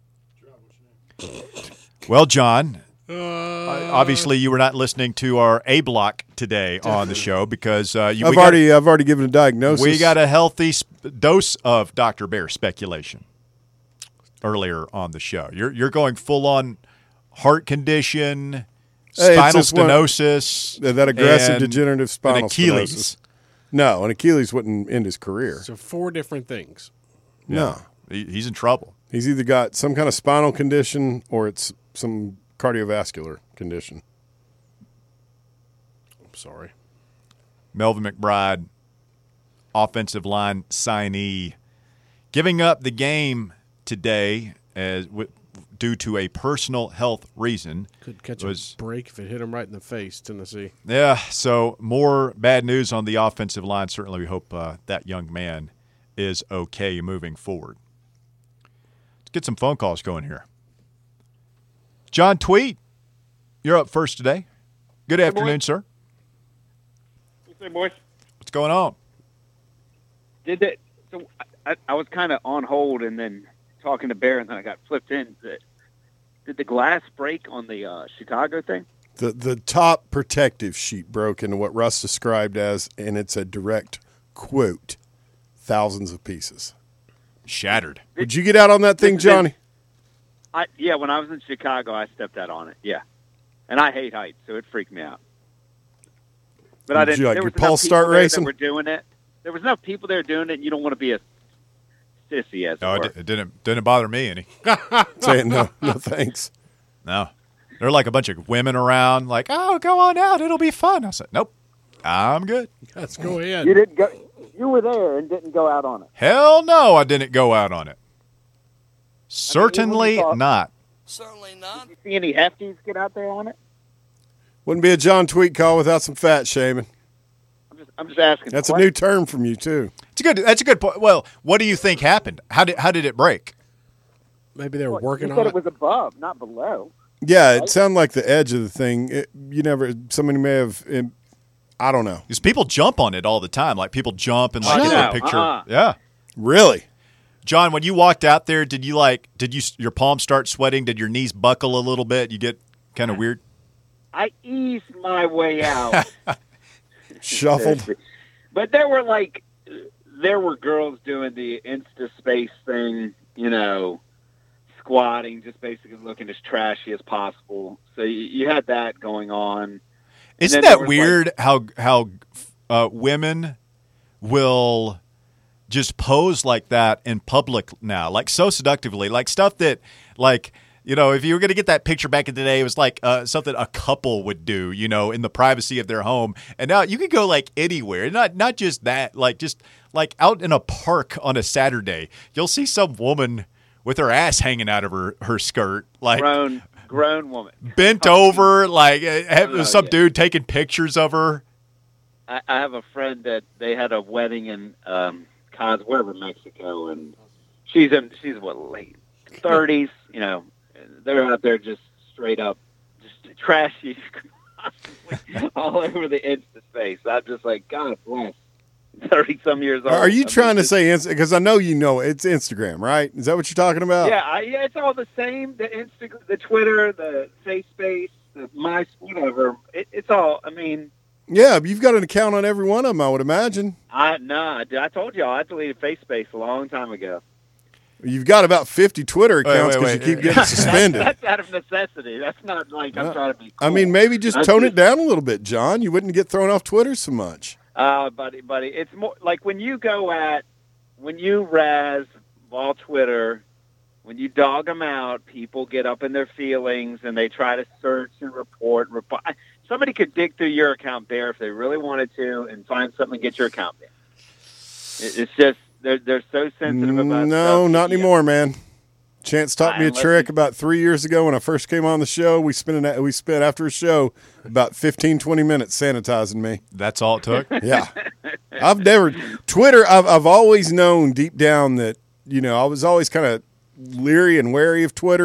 Well, John, uh, obviously you were not listening to our A block today on the show because uh, you, I've we already got, I've already given a diagnosis. we got a healthy sp- dose of Doctor Bear speculation earlier on the show. You're you're going full on heart condition, Hey, it's spinal just one- stenosis, that aggressive and degenerative spinal an Achilles. stenosis. No, an Achilles wouldn't end his career. So four different things. No, He, he's in trouble. he's either got some kind of spinal condition or it's some cardiovascular condition. I'm sorry. Melvin McBride, offensive line signee, giving up the game today as w- due to a personal health reason. Could catch Was- a break if it hit him right in the face, Tennessee. Yeah, so more bad news on the offensive line. Certainly we hope uh, that young man is okay moving forward. Let's get some phone calls going here. John Tweet, you're up first today. Good afternoon, sir. What's up, boys? What's going on? Did that? So I, I was kind of on hold and then talking to Bear, and then I got flipped in. Did, did the glass break on the uh, Chicago thing? The the top protective sheet broke into what Russ described as, and it's a direct quote, thousands of pieces. Shattered. Would you get out on that thing, This is- Johnny? I yeah, when I was in Chicago, I stepped out on it. Yeah, and I hate heights, so it freaked me out. But I Did didn't. you, like, there your was enough pulse people start there racing? That were doing it. There was enough people there doing it, and you don't want to be a sissy as it No, it, were. di- it didn't didn't bother me any. Saying no, no thanks. No. There are like a bunch of women around, like, oh, go on out. It'll be fun. I said, nope, I'm good. Let's go ahead. You didn't go. You were there and didn't go out on it. Hell no, I didn't go out on it. Certainly thought- not. Did you see any hefties get out there on it? Wouldn't be a John Tweet call without some fat shaming. I'm just, I'm just asking. That's a What? new term from you too. It's a good. That's a good point. Well, what do you think happened? How did how did it break? Maybe they were Well, working you on said it. it was above, not below. Yeah, it sounded like the edge of the thing. It, you never. Somebody may have. It, I don't know. Because people jump on it all the time. Like people jump and like Shut get a up. picture. Uh-uh. Yeah, Really? John, when you walked out there, did you like? Did you your palms start sweating? Did your knees buckle a little bit? You get kind of weird. I eased my way out. Shuffled. But there were like, there were girls doing the Insta Space thing, you know, squatting, just basically looking as trashy as possible. So you, you had that going on. Isn't then there that was, weird? how how uh, women will just pose like that in public now, like so seductively, like stuff that, like, you know, if you were going to get that picture back in the day, it was like uh, something a couple would do, you know, in the privacy of their home. And now you can go like anywhere, not not just that, like just like out in a park on a Saturday, you'll see some woman with her ass hanging out of her, her skirt, like Grown, grown woman. bent over, like uh, have Oh, some yeah. dude taking pictures of her. I, I have a friend that they had a wedding in um, Cos, wherever, Mexico, and she's in, she's what, late thirties, you know. They're out there just straight up, just trashy, all over the Insta space. I'm just like, God bless. Thirty some years old. Are you I mean, trying to just- say Insta? Because I know you know it. It's Instagram, right? Is that what you're talking about? Yeah, I, yeah, it's all the same. The Instagram, the Twitter, the Face Space, the My, whatever. It, it's all. I mean, Yeah, but you've got an account on every one of them, I would imagine. I no, I, I told y'all I deleted Face Space a long time ago. You've got about fifty Twitter Wait, accounts wait, because you wait. keep getting suspended. That's out of necessity. That's not like I'm Yeah. trying to be. Cool. I mean, maybe just That's tone just- it down a little bit, John. You wouldn't get thrown off Twitter so much. Uh, buddy, buddy, it's more like when you go at, when you razz ball Twitter, when you dog them out, people get up in their feelings and they try to search and report. report. Somebody could dig through your account, Bear, if they really wanted to, and find something and get your account banned. It, it's just they're they're so sensitive about. No, stuff. not Yeah. anymore, man. Chance taught me a Unless trick you- about three years ago when I first came on the show. We spent an, we spent after a show about fifteen, twenty minutes sanitizing me. That's all it took. Yeah, I've never Twitter. I've I've always known deep down that you know I was always kind of leery and wary of Twitter.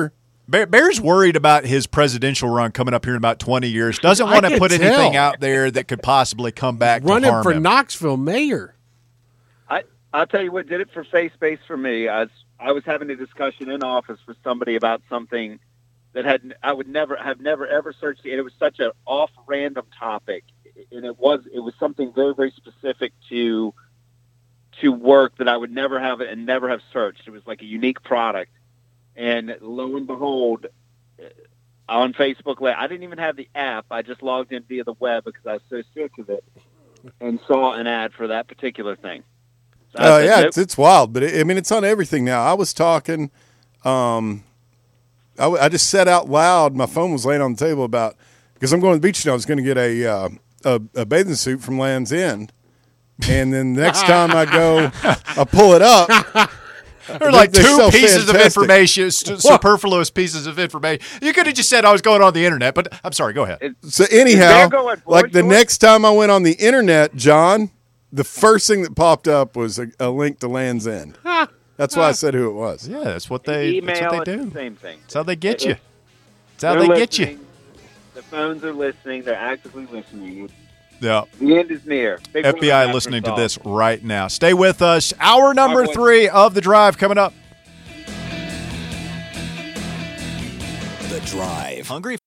Bear, Bear's worried about his presidential run coming up here in about twenty years. Doesn't want to could put tell. anything out there that could possibly come back to Running harm for him. Knoxville mayor. I I'll tell you what did it for face base for me. I was, I was having a discussion in office with somebody about something that had I would never have never ever searched, and it was such an off random topic, and it was it was something very very specific to to work that I would never have and never have searched. It was like a unique product, and lo and behold, on Facebook, I didn't even have the app. I just logged in via the web because I was so sick of it, and saw an ad for that particular thing. So Oh, uh, said, yeah, nope. it's, it's wild. But, it, I mean, it's on everything now. I was talking um, – I, I just said out loud, my phone was laying on the table about – because I'm going to the beach now. I was going to get a, uh, a a bathing suit from Land's End. And then the next time I go, I pull it up. There are like They're two so pieces of fantastic. information, st- superfluous pieces of information. You could have just said I was going on the internet, but I'm sorry, go ahead. So anyhow, there going, boy, like the George? next time I went on the internet, John, the first thing that popped up was a, a link to Land's End. That's why I said who it was. Yeah, that's what they, Email, that's what they it's do. the same thing. That's how they get It- you. That's how They're they get you. listening. The phones are listening. They're actively listening. Yeah. The end is near. Big F B I brother listening to after this right now. Stay with us. Hour number All right, boys. three of The Drive coming up. The Drive. Hungry?